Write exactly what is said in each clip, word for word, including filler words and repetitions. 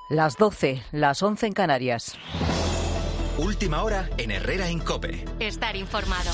Las doce, las once en Canarias. Última hora en Herrera en COPE. Estar informado.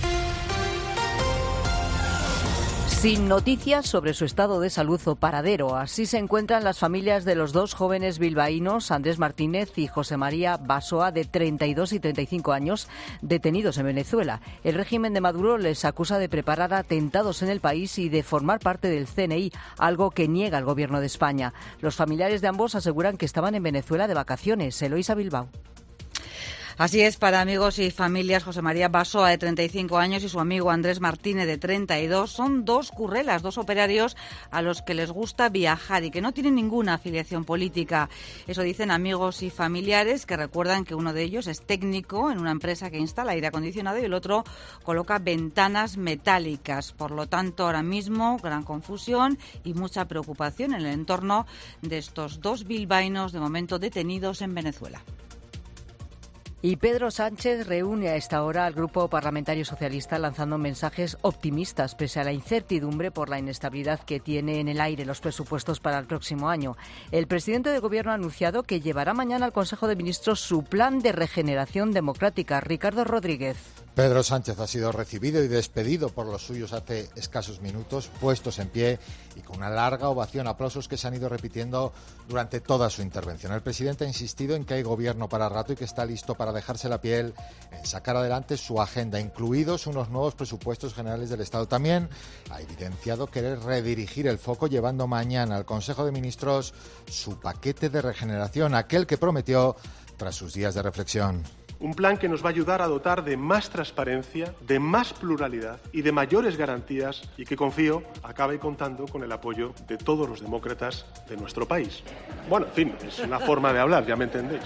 Sin noticias sobre su estado de salud o paradero. Así se encuentran las familias de los dos jóvenes bilbaínos, Andrés Martínez y José María Basoa, de treinta y dos y treinta y cinco años, detenidos en Venezuela. El régimen de Maduro les acusa de preparar atentados en el país y de formar parte del C N I, algo que niega el gobierno de España. Los familiares de ambos aseguran que estaban en Venezuela de vacaciones. Eloísa Bilbao. Así es, para amigos y familias, José María Basoa, de treinta y cinco años, y su amigo Andrés Martínez, de treinta y dos, son dos currelas, dos operarios a los que les gusta viajar y que no tienen ninguna afiliación política. Eso dicen amigos y familiares, que recuerdan que uno de ellos es técnico en una empresa que instala aire acondicionado y el otro coloca ventanas metálicas. Por lo tanto, ahora mismo, gran confusión y mucha preocupación en el entorno de estos dos bilbaínos, de momento detenidos en Venezuela. Y Pedro Sánchez reúne a esta hora al Grupo Parlamentario Socialista lanzando mensajes optimistas pese a la incertidumbre por la inestabilidad que tiene en el aire los presupuestos para el próximo año. El presidente del Gobierno ha anunciado que llevará mañana al Consejo de Ministros su plan de regeneración democrática. Ricardo Rodríguez. Pedro Sánchez ha sido recibido y despedido por los suyos hace escasos minutos, puestos en pie y con una larga ovación, aplausos que se han ido repitiendo durante toda su intervención. El presidente ha insistido en que hay gobierno para rato y que está listo para dejarse la piel en sacar adelante su agenda, incluidos unos nuevos presupuestos generales del Estado. También ha evidenciado querer redirigir el foco llevando mañana al Consejo de Ministros su paquete de regeneración, aquel que prometió tras sus días de reflexión. Un plan que nos va a ayudar a dotar de más transparencia, de más pluralidad y de mayores garantías y que, confío, acabe contando con el apoyo de todos los demócratas de nuestro país. Bueno, en fin, es una forma de hablar, ya me entendéis.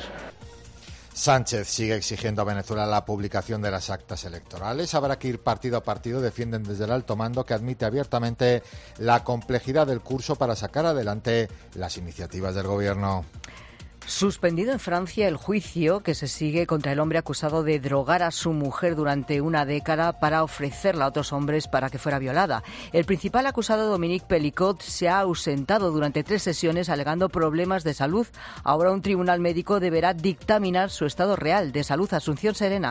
Sánchez sigue exigiendo a Venezuela la publicación de las actas electorales. Habrá que ir partido a partido, defienden desde el alto mando, que admite abiertamente la complejidad del curso para sacar adelante las iniciativas del gobierno. Suspendido en Francia el juicio que se sigue contra el hombre acusado de drogar a su mujer durante una década para ofrecerla a otros hombres para que fuera violada. El principal acusado, Dominique Pellicot, se ha ausentado durante tres sesiones alegando problemas de salud. Ahora un tribunal médico deberá dictaminar su estado real de salud. Asunción Serena.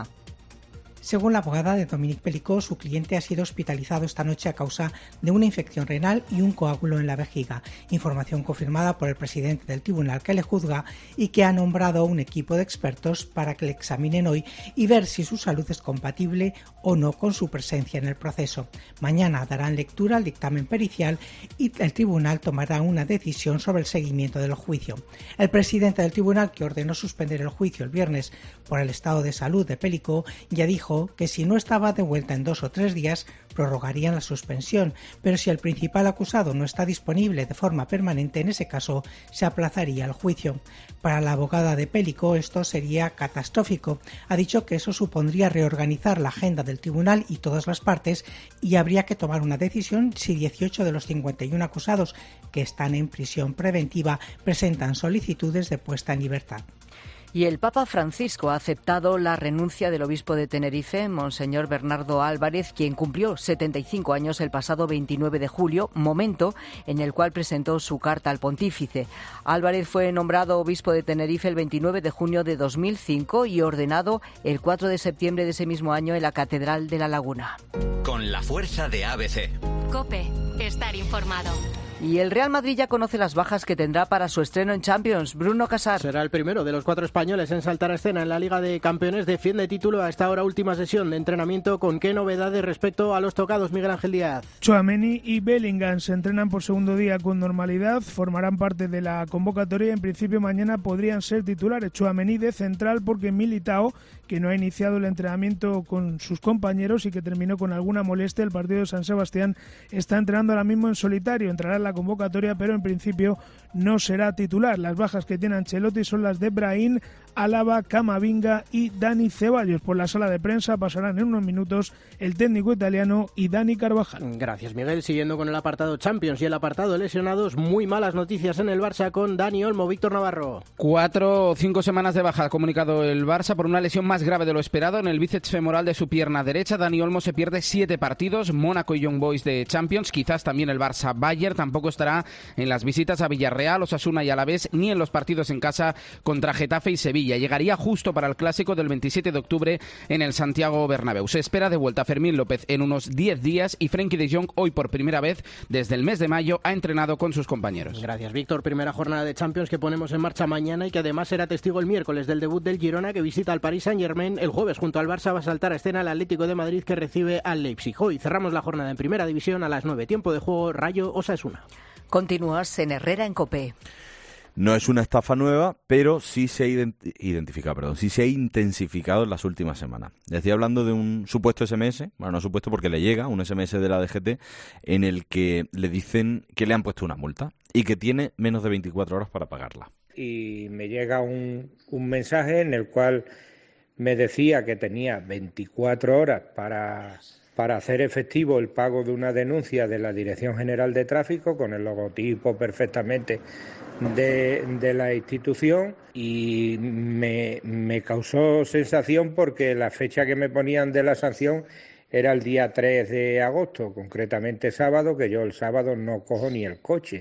Según la abogada de Dominique Pellicot, su cliente ha sido hospitalizado esta noche a causa de una infección renal y un coágulo en la vejiga. Información confirmada por el presidente del tribunal que le juzga y que ha nombrado un equipo de expertos para que le examinen hoy y ver si su salud es compatible o no con su presencia en el proceso. Mañana darán lectura al dictamen pericial y el tribunal tomará una decisión sobre el seguimiento del juicio. El presidente del tribunal, que ordenó suspender el juicio el viernes por el estado de salud de Pellicot, ya dijo que si no estaba de vuelta en dos o tres días, prorrogarían la suspensión, pero si el principal acusado no está disponible de forma permanente, en ese caso se aplazaría el juicio. Para la abogada de Pellicot esto sería catastrófico. Ha dicho que eso supondría reorganizar la agenda del tribunal y todas las partes y habría que tomar una decisión si dieciocho de los cincuenta y uno acusados que están en prisión preventiva presentan solicitudes de puesta en libertad. Y el Papa Francisco ha aceptado la renuncia del obispo de Tenerife, Monseñor Bernardo Álvarez, quien cumplió setenta y cinco años el pasado veintinueve de julio, momento en el cual presentó su carta al pontífice. Álvarez fue nombrado obispo de Tenerife el veintinueve de junio de dos mil cinco y ordenado el cuatro de septiembre de ese mismo año en la Catedral de La Laguna. Con la fuerza de A B C. COPE. Estar informado. Y el Real Madrid ya conoce las bajas que tendrá para su estreno en Champions. Bruno Casar. Será el primero de los cuatro españoles en saltar a escena en la Liga de Campeones. Defiende título a esta hora última sesión de entrenamiento. ¿Con qué novedades respecto a los tocados, Miguel Ángel Díaz? Tchouaméni y Bellingham se entrenan por segundo día con normalidad. Formarán parte de la convocatoria. En principio mañana podrían ser titulares. Tchouaméni de central porque Militao, que no ha iniciado el entrenamiento con sus compañeros y que terminó con alguna molestia el partido de San Sebastián, está entrenando ahora mismo en solitario. Entrará en la convocatoria, pero en principio no será titular. Las bajas que tiene Ancelotti son las de Brahim, Álava, Camavinga y Dani Ceballos. Por la sala de prensa pasarán en unos minutos el técnico italiano y Dani Carvajal. Gracias, Miguel. Siguiendo con el apartado Champions y el apartado lesionados, muy malas noticias en el Barça con Dani Olmo. Víctor Navarro. Cuatro o cinco semanas de baja ha comunicado el Barça por una lesión más grave de lo esperado en el bíceps femoral de su pierna derecha. Dani Olmo se pierde siete partidos. Mónaco y Young Boys de Champions, quizás también el Barça Bayern. Tampoco tampoco estará en las visitas a Villarreal, Osasuna y Alavés, ni en los partidos en casa contra Getafe y Sevilla. Llegaría justo para el clásico del veintisiete de octubre en el Santiago Bernabéu. Se espera de vuelta Fermín López en unos diez días y Frenkie de Jong hoy por primera vez desde el mes de mayo ha entrenado con sus compañeros. Gracias, Víctor. Primera jornada de Champions que ponemos en marcha mañana y que además será testigo el miércoles del debut del Girona, que visita al Paris Saint-Germain. El jueves junto al Barça va a saltar a escena el Atlético de Madrid, que recibe al Leipzig. Hoy cerramos la jornada en Primera División a las nueve. Tiempo de juego Rayo Osasuna. Continúas en Herrera en COPE. No es una estafa nueva, pero sí se ha ident- identificado, perdón, sí se ha intensificado en las últimas semanas. Decía hablando de un supuesto ese eme ese, bueno, no supuesto porque le llega un ese eme ese de la D G T en el que le dicen que le han puesto una multa y que tiene menos de veinticuatro horas para pagarla. Y me llega un, un mensaje en el cual me decía que tenía veinticuatro horas para, para hacer efectivo el pago de una denuncia de la Dirección General de Tráfico con el logotipo perfectamente de, de la institución, y me, me causó sensación porque la fecha que me ponían de la sanción era el día tres de agosto, concretamente sábado, que yo el sábado no cojo ni el coche.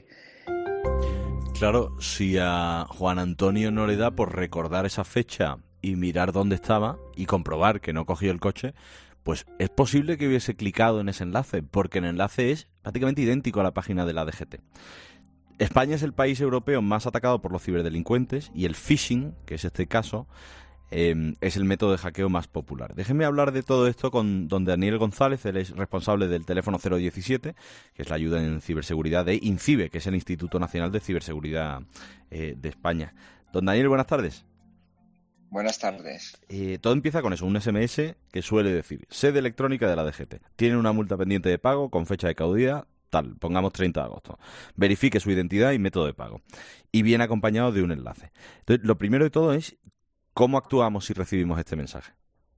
Claro, si a Juan Antonio no le da por recordar esa fecha y mirar dónde estaba y comprobar que no cogió el coche, pues es posible que hubiese clicado en ese enlace, porque el enlace es prácticamente idéntico a la página de la D G T. España es el país europeo más atacado por los ciberdelincuentes y el phishing, que es este caso, eh, es el método de hackeo más popular. Déjenme hablar de todo esto con don Daniel González, él es responsable del teléfono cero diecisiete, que es la ayuda en ciberseguridad de INCIBE, que es el Instituto Nacional de Ciberseguridad eh, de España. Don Daniel, buenas tardes. Buenas tardes. Eh, todo empieza con eso, un ese eme ese que suele decir sede electrónica de la D G T. Tiene una multa pendiente de pago con fecha de caducidad, tal, pongamos treinta de agosto. Verifique su identidad y método de pago. Y viene acompañado de un enlace. Entonces, lo primero de todo es ¿cómo actuamos si recibimos este mensaje?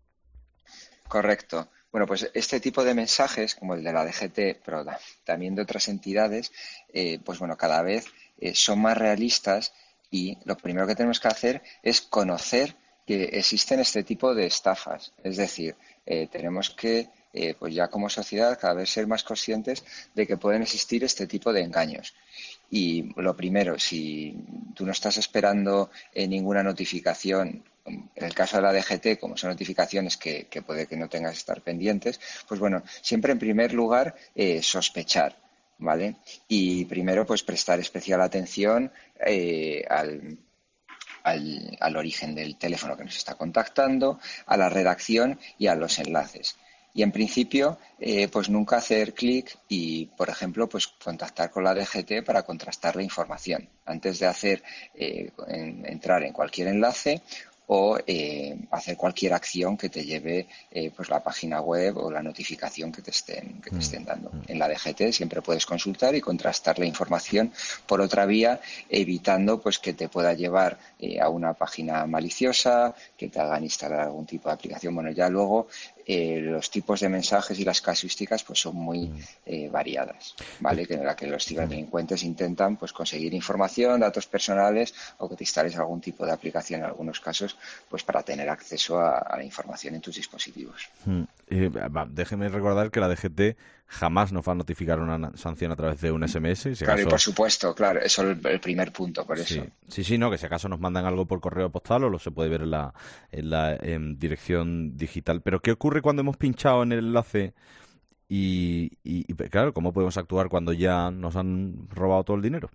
Correcto. Bueno, pues este tipo de mensajes, como el de la D G T, pero también de otras entidades, eh, pues bueno, cada vez eh, son más realistas, y lo primero que tenemos que hacer es conocer que existen este tipo de estafas. Es decir, eh, tenemos que, eh, pues ya como sociedad, cada vez ser más conscientes de que pueden existir este tipo de engaños. Y lo primero, si tú no estás esperando eh, ninguna notificación, en el caso de la D G T, como son notificaciones que, que puede que no tengas que estar pendientes, pues bueno, siempre en primer lugar eh, sospechar, ¿vale? Y primero pues prestar especial atención eh, al, al, al origen del teléfono que nos está contactando, a la redacción y a los enlaces. Y en principio, eh, pues nunca hacer clic y, por ejemplo, pues contactar con la D G T para contrastar la información antes de hacer eh, en, entrar en cualquier enlace o eh, hacer cualquier acción que te lleve eh, pues la página web o la notificación que te estén que te estén dando. En la D G T siempre puedes consultar y contrastar la información por otra vía, evitando pues que te pueda llevar eh, a una página maliciosa, que te hagan instalar algún tipo de aplicación. Bueno, ya luego eh, los tipos de mensajes y las casuísticas pues son muy eh, variadas, ¿vale? Que en la que los ciberdelincuentes intentan pues conseguir información, datos personales, o que te instales algún tipo de aplicación en algunos casos, pues para tener acceso a, a la información en tus dispositivos. Hmm. Eh, va, déjeme recordar que la D G T jamás nos va a notificar una sanción a través de un ese eme ese. Si claro, acaso... y por supuesto, claro, eso es el, el primer punto, por eso. Sí. sí, sí, no, que si acaso nos mandan algo por correo postal o lo se puede ver en la, en la en dirección digital. Pero ¿qué ocurre cuando hemos pinchado en el enlace? Y, y, y claro, ¿cómo podemos actuar cuando ya nos han robado todo el dinero?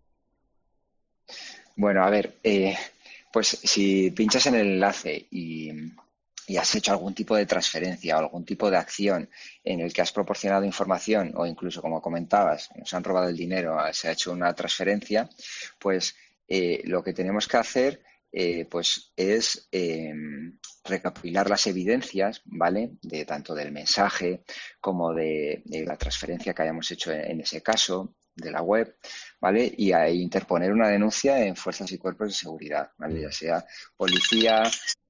Bueno, a ver, eh, pues si pinchas en el enlace y, y has hecho algún tipo de transferencia o algún tipo de acción en el que has proporcionado información, o incluso, como comentabas, nos han robado el dinero, se ha hecho una transferencia, pues eh, lo que tenemos que hacer eh, pues es eh, recopilar las evidencias, ¿vale? De tanto del mensaje como de, de la transferencia que hayamos hecho en, en ese caso, de la web, ¿vale? Y a interponer una denuncia en fuerzas y cuerpos de seguridad, ¿vale? Ya sea policía.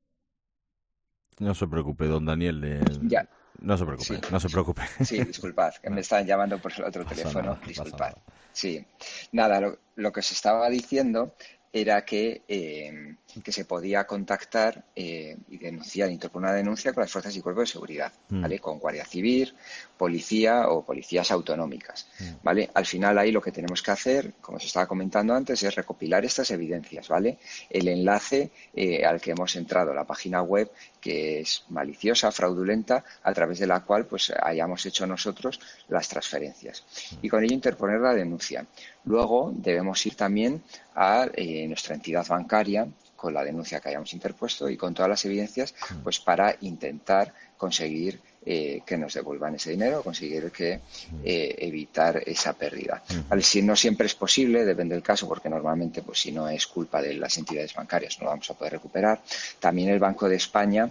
No se preocupe, don Daniel. Eh... Ya. No se preocupe, sí. no se preocupe. Sí, disculpad, que me estaban llamando por el otro teléfono, nada, disculpad. Sí, nada, lo, lo que os estaba diciendo era que, eh, que se podía contactar eh, y denunciar, interponer una denuncia con las fuerzas y cuerpos de seguridad, ¿vale? Mm. Con Guardia Civil, policía o policías autonómicas, mm. ¿vale? Al final ahí lo que tenemos que hacer, como se estaba comentando antes, es recopilar estas evidencias, ¿vale? El enlace eh, al que hemos entrado, la página web, que es maliciosa, fraudulenta, a través de la cual pues hayamos hecho nosotros las transferencias. Y con ello interponer la denuncia. Luego debemos ir también a eh, nuestra entidad bancaria con la denuncia que hayamos interpuesto y con todas las evidencias, pues para intentar conseguir eh, que nos devuelvan ese dinero, conseguir que eh, evitar esa pérdida. Vale, si no siempre es posible, depende del caso, porque normalmente, pues si no es culpa de las entidades bancarias, no lo vamos a poder recuperar. También el Banco de España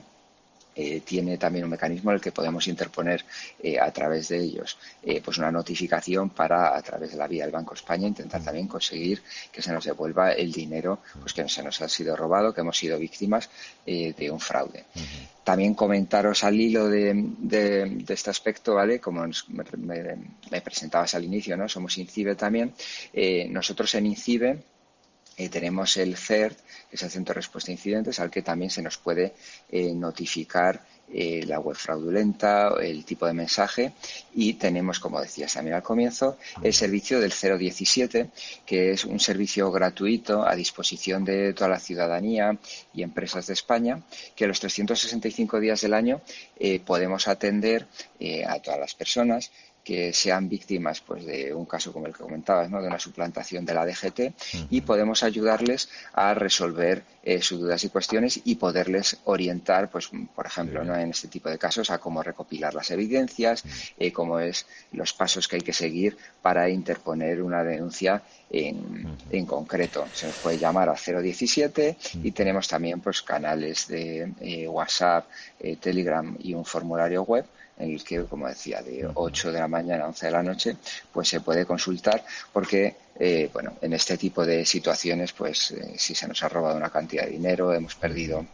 Eh, tiene también un mecanismo en el que podemos interponer eh, a través de ellos eh, pues una notificación para, a través de la vía del Banco de España, intentar también conseguir que se nos devuelva el dinero pues que se nos ha sido robado, que hemos sido víctimas eh, de un fraude. Uh-huh. También comentaros al hilo de, de, de este aspecto, ¿vale? Como nos, me, me, me presentabas al inicio, ¿no? Somos INCIBE también. Eh, nosotros en INCIBE Eh, tenemos el C E R T, que es el Centro de Respuesta a Incidentes, al que también se nos puede eh, notificar eh, la web fraudulenta, el tipo de mensaje, y tenemos, como decías también al comienzo, el servicio del cero diecisiete, que es un servicio gratuito a disposición de toda la ciudadanía y empresas de España, que los trescientos sesenta y cinco días del año eh, podemos atender eh, a todas las personas que sean víctimas pues de un caso como el que comentabas, ¿no? De una suplantación de la D G T, uh-huh. y podemos ayudarles a resolver eh, sus dudas y cuestiones y poderles orientar, pues por ejemplo, ¿no? En este tipo de casos a cómo recopilar las evidencias, uh-huh. eh, cómo es los pasos que hay que seguir para interponer una denuncia en, uh-huh. en concreto. Se nos puede llamar a cero diecisiete uh-huh. y tenemos también pues canales de eh, WhatsApp, eh, Telegram y un formulario web en el que, como decía, de ocho de la mañana a once de la noche, pues se puede consultar, porque, eh, bueno, en este tipo de situaciones, pues eh, si se nos ha robado una cantidad de dinero, hemos perdido,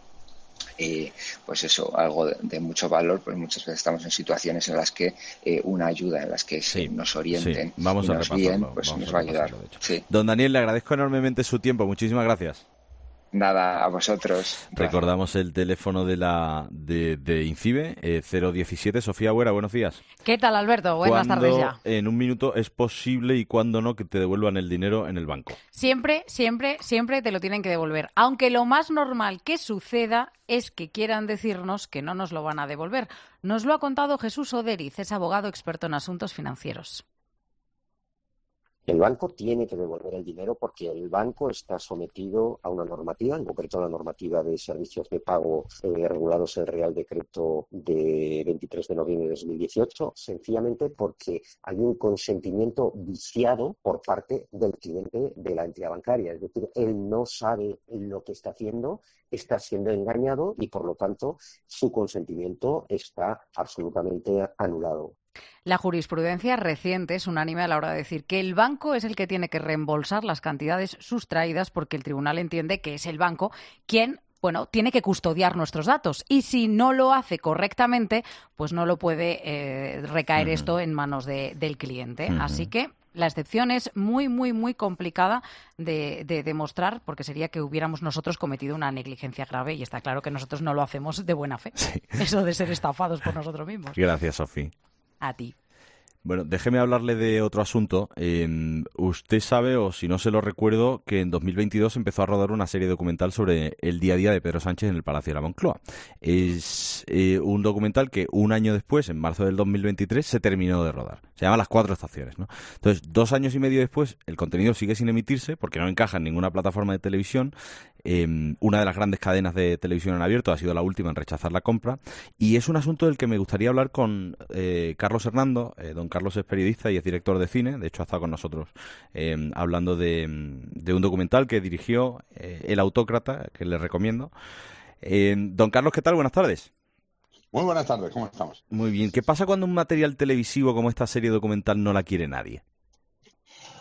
eh, pues eso, algo de, de mucho valor, pues muchas veces estamos en situaciones en las que eh, una ayuda, en las que sí, nos orienten, sí. Vamos y a nos guíen, pues vamos nos a va a ayudar. Sí. Don Daniel, le agradezco enormemente su tiempo, muchísimas gracias. Nada, a vosotros. Recordamos el teléfono de la de, de INCIBE, eh, cero diecisiete. Sofía Buera, buenos días. ¿Qué tal, Alberto? Buenas tardes ya. En un minuto es posible y cuándo no que te devuelvan el dinero en el banco? Siempre, siempre, siempre te lo tienen que devolver. Aunque lo más normal que suceda es que quieran decirnos que no nos lo van a devolver. Nos lo ha contado Jesús Oderiz, es abogado experto en asuntos financieros. El banco tiene que devolver el dinero porque el banco está sometido a una normativa, en concreto la normativa de servicios de pago eh, regulados en el Real Decreto de veintitrés de noviembre de dos mil dieciocho, sencillamente porque hay un consentimiento viciado por parte del cliente de la entidad bancaria. Es decir, él no sabe lo que está haciendo, está siendo engañado y, por lo tanto, su consentimiento está absolutamente anulado. La jurisprudencia reciente es unánime a la hora de decir que el banco es el que tiene que reembolsar las cantidades sustraídas porque el tribunal entiende que es el banco quien, bueno, tiene que custodiar nuestros datos y si no lo hace correctamente, pues no lo puede eh, recaer uh-huh. esto en manos de, del cliente. Uh-huh. Así que la excepción es muy, muy, muy complicada de, de demostrar porque sería que hubiéramos nosotros cometido una negligencia grave y está claro que nosotros no lo hacemos de buena fe. Sí. Eso de ser estafados por nosotros mismos. Gracias, Sofía. A ti. Bueno, déjeme hablarle de otro asunto. Eh, usted sabe, o si no se lo recuerdo, que en dos mil veintidós empezó a rodar una serie documental sobre el día a día de Pedro Sánchez en el Palacio de la Moncloa. Es eh, un documental que un año después, en marzo del dos mil veintitrés, se terminó de rodar. Se llama Las Cuatro Estaciones, ¿no? Entonces, dos años y medio después, el contenido sigue sin emitirse porque no encaja en ninguna plataforma de televisión. Eh, una de las grandes cadenas de televisión en abierto ha sido la última en rechazar la compra. Y es un asunto del que me gustaría hablar con eh, Carlos Hernando. Eh, don Carlos es periodista y es director de cine. De hecho, ha estado con nosotros eh, hablando de, de un documental que dirigió eh, El Autócrata, que le recomiendo. Eh, don Carlos, ¿qué tal? Buenas tardes. Muy buenas tardes, ¿cómo estamos? Muy bien. ¿Qué pasa cuando un material televisivo como esta serie documental no la quiere nadie?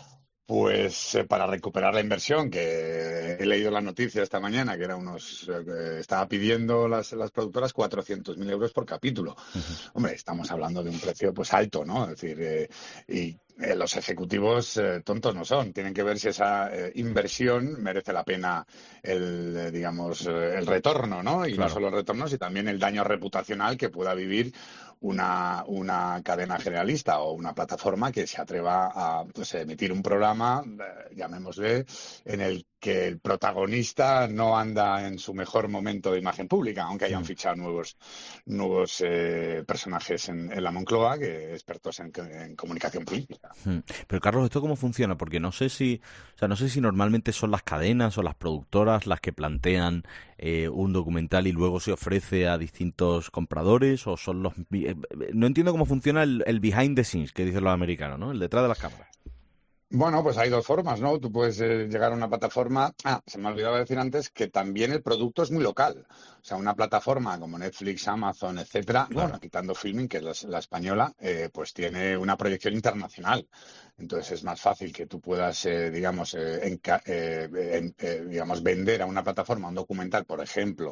Pues eh, para recuperar la inversión, que he leído la noticia esta mañana, que era unos eh, estaba pidiendo las, las productoras cuatrocientos mil euros por capítulo. Uh-huh. Hombre, estamos hablando de un precio pues alto, ¿no? Es decir, eh, y eh, los ejecutivos eh, tontos no son. Tienen que ver si esa eh, inversión merece la pena el, eh, digamos, eh, el retorno, ¿no? Y claro, no solo el retorno, sino también el daño reputacional que pueda vivir una, una cadena generalista o una plataforma que se atreva a pues, emitir un programa, eh, llamémosle, en el que el protagonista no anda en su mejor momento de imagen pública, aunque hayan fichado nuevos nuevos eh, personajes en, en la Moncloa, que expertos en, en comunicación política. Pero Carlos, ¿esto cómo funciona? Porque no sé si, o sea, no sé si normalmente son las cadenas o las productoras las que plantean eh, un documental y luego se ofrece a distintos compradores, o son los... Eh, no entiendo cómo funciona el, el behind the scenes, que dicen los americanos, ¿no? El detrás de las cámaras. Bueno, pues hay dos formas, ¿no? Tú puedes eh, llegar a una plataforma... Ah, se me ha olvidado decir antes que también el producto es muy local. O sea, una plataforma como Netflix, Amazon, etcétera, claro, bueno, quitando Filmin, que es la, la española, eh, pues tiene una proyección internacional. Entonces es más fácil que tú puedas, eh, digamos, eh, enca- eh, en, eh, digamos, vender a una plataforma un documental, por ejemplo,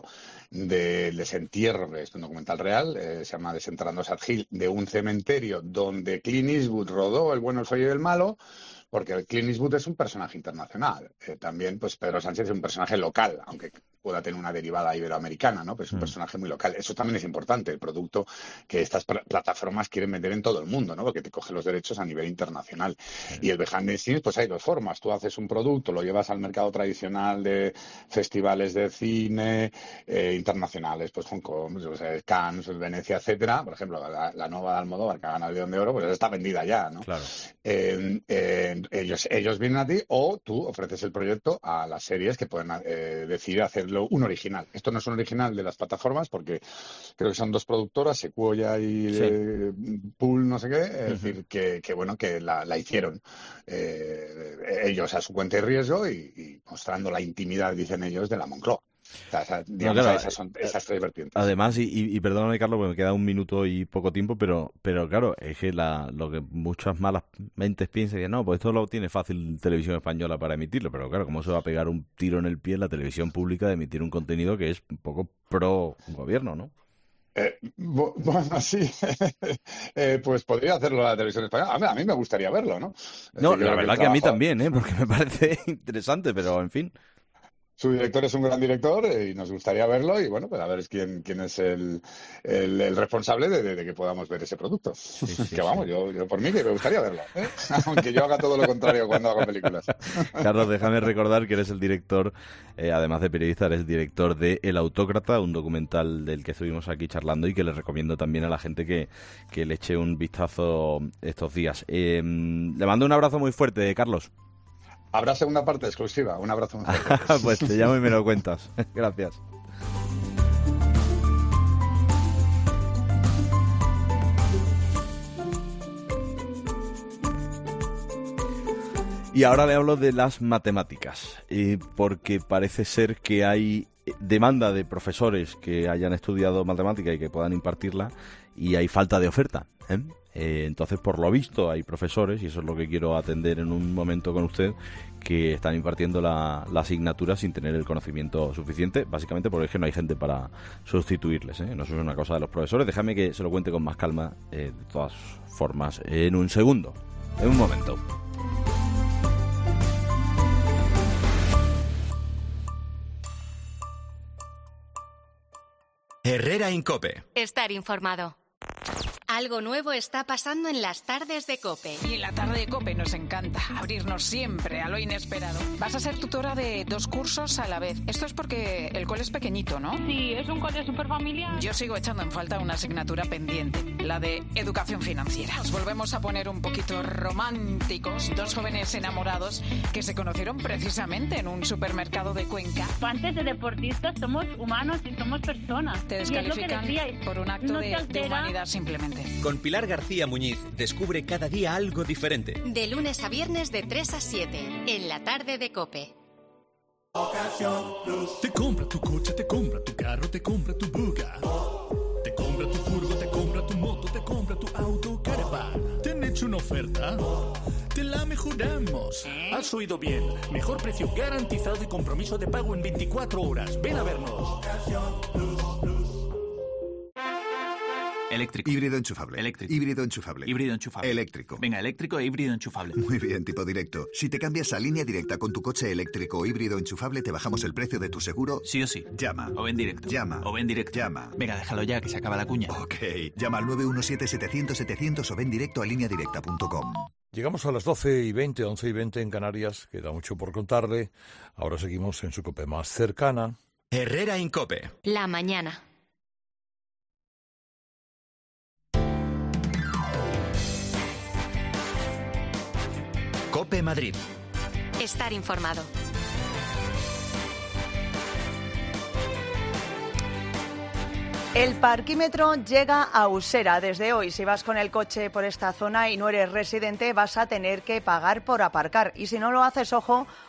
de Desentierro, que es un documental real, eh, se llama Desenterrando Sad Hill, de un cementerio donde Clint Eastwood rodó El bueno, el feo y el malo, porque Clint Eastwood es un personaje internacional. Eh, también, pues Pedro Sánchez es un personaje local, aunque pueda tener una derivada iberoamericana, ¿no? Pero es un mm. personaje muy local. Eso también es importante, el producto que estas pl- plataformas quieren vender en todo el mundo, ¿no? Porque te coge los derechos a nivel internacional. Sí. Y el behind the scenes, pues hay dos formas. Tú haces un producto, lo llevas al mercado tradicional de festivales de cine eh, internacionales, pues Hong Kong, o sea, Cannes, Venecia, etcétera. Por ejemplo, la, la nueva de Almodóvar, que ha ganado el León de Oro, pues está vendida ya, ¿no? Claro. Eh, eh, ellos, ellos vienen a ti, o tú ofreces el proyecto a las series que pueden eh, decidir hacerlo un original. Esto no es un original de las plataformas porque creo que son dos productoras, Sequoia y sí. eh, Pool, no sé qué, es uh-huh. decir, que, que bueno, que la, la hicieron eh, ellos a su cuenta y riesgo y, y mostrando la intimidad, dicen ellos, de la Moncloa. O sea, esa, digamos, no, claro, esas son esas tres vertientes. Además, y, y, y perdóname, Carlos, porque me queda un minuto y poco tiempo, pero pero claro, es que la, lo que muchas malas mentes piensan que no, pues esto lo tiene fácil Televisión Española para emitirlo, pero claro, ¿cómo se va a pegar un tiro en el pie en la televisión pública de emitir un contenido que es un poco pro gobierno, ¿no? Eh, bueno, sí, eh, pues podría hacerlo la televisión española. A mí, a mí me gustaría verlo, ¿no? No, decir, la verdad que, que a mí también, ¿eh? Porque me parece interesante, pero en fin. Su director es un gran director y nos gustaría verlo y bueno, pues a ver quién quién es el, el, el responsable de, de, de que podamos ver ese producto. Sí, sí, que vamos, sí. yo, yo por mí que me gustaría verlo, ¿eh? Aunque yo haga todo lo contrario cuando hago películas. Carlos, déjame recordar que eres el director, eh, además de periodista, eres director de El Autócrata, un documental del que estuvimos aquí charlando y que les recomiendo también a la gente que, que le eche un vistazo estos días. Eh, le mando un abrazo muy fuerte, Carlos. Habrá segunda parte exclusiva. Un abrazo muy fuerte. Pues te llamo y me lo cuentas. Gracias. Y ahora le hablo de las matemáticas, eh, porque parece ser que hay demanda de profesores que hayan estudiado matemática y que puedan impartirla, y hay falta de oferta, ¿eh? Eh, entonces, por lo visto, hay profesores, y eso es lo que quiero atender en un momento con usted, que están impartiendo la, la asignatura sin tener el conocimiento suficiente, básicamente porque es que no hay gente para sustituirles, ¿eh? No eso es una cosa de los profesores. Déjame que se lo cuente con más calma, eh, de todas formas, en un segundo, en un momento. Herrera Incope. Estar informado. Algo nuevo está pasando en las tardes de COPE. Y en la tarde de COPE nos encanta abrirnos siempre a lo inesperado. Vas a ser tutora de dos cursos a la vez. Esto es porque el cole es pequeñito, ¿no? Sí, es un cole súper familiar. Yo sigo echando en falta una asignatura pendiente, la de educación financiera. Nos volvemos a poner un poquito románticos. Dos jóvenes enamorados que se conocieron precisamente en un supermercado de Cuenca. Antes de deportistas somos humanos y somos personas. Te descalifican por un acto no de, de humanidad simplemente. Con Pilar García Muñiz descubre cada día algo diferente. De lunes a viernes de tres a siete, en la tarde de COPE. Ocasión Plus. Te compra tu coche, te compra tu carro, te compra tu buga. Te compra tu furgo, te compra tu moto, te compra tu auto, caravana. Tiene hecho una oferta? ¡Te la mejoramos! Has oído bien. Mejor precio garantizado y compromiso de pago en veinticuatro horas. Ven a vernos. Eléctrico. Híbrido enchufable. Eléctrico. Híbrido enchufable. Híbrido enchufable. Eléctrico. Venga, eléctrico e híbrido enchufable. Muy bien, tipo directo. Si te cambias a Línea Directa con tu coche eléctrico o híbrido enchufable, te bajamos el precio de tu seguro. Sí o sí. Llama. O ven directo. Llama. O ven directo. Llama. Venga, déjalo ya, que se acaba la cuña. Ok. Llama al nueve uno siete setecientos setecientos o ven directo a línea directa punto com. Llegamos a las doce y veinte, once y veinte en Canarias. Queda mucho por contarle. Ahora seguimos en su COPE más cercana. Herrera Incope. La mañana. COPE Madrid. Estar informado. El parquímetro llega a Usera desde hoy. Si vas con el coche por esta zona y no eres residente, vas a tener que pagar por aparcar. Y si no lo haces, ojo,